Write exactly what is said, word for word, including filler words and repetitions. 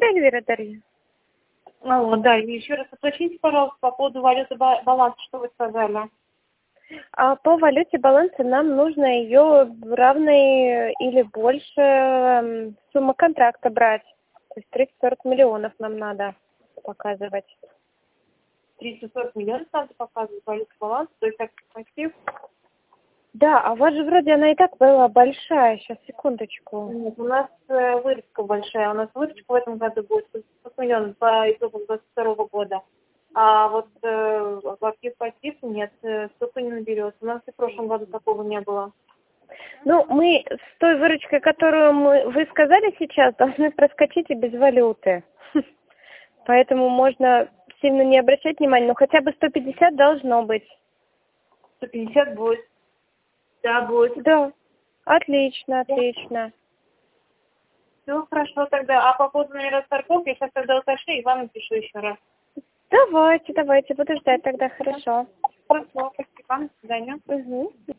Да, Эльвира Дарья. Алло, да, и еще раз уточните, пожалуйста, по поводу валюты ба- баланса, что вы сказали? А по валюте баланса нам нужно ее равной или больше м, суммы контракта брать. То есть тридцать сорок миллионов нам надо показывать. триста сорок миллионов надо показывать валюту баланс, то есть так пассив. Да, а у вас же вроде она и так была большая. Сейчас, секундочку. Нет, у нас э, выручка большая, у нас выручка в этом году будет сто миллионов по итогам двадцать второго года. А вот э, актив пассив нет, э, столько не наберется. У нас и в прошлом году такого не было. Ну, мы с той выручкой, которую мы, вы сказали сейчас, должны проскочить и без валюты. Поэтому можно сильно не обращать внимания, но хотя бы сто пятьдесят должно быть. сто пятьдесят будет. Да, будет. Да, отлично, отлично. Все хорошо тогда. А по поводу, наверное, торгов, я сейчас тогда уточню и вам напишу еще раз. Давайте, давайте, буду ждать тогда, хорошо. Хорошо, спасибо. До свидания. Угу.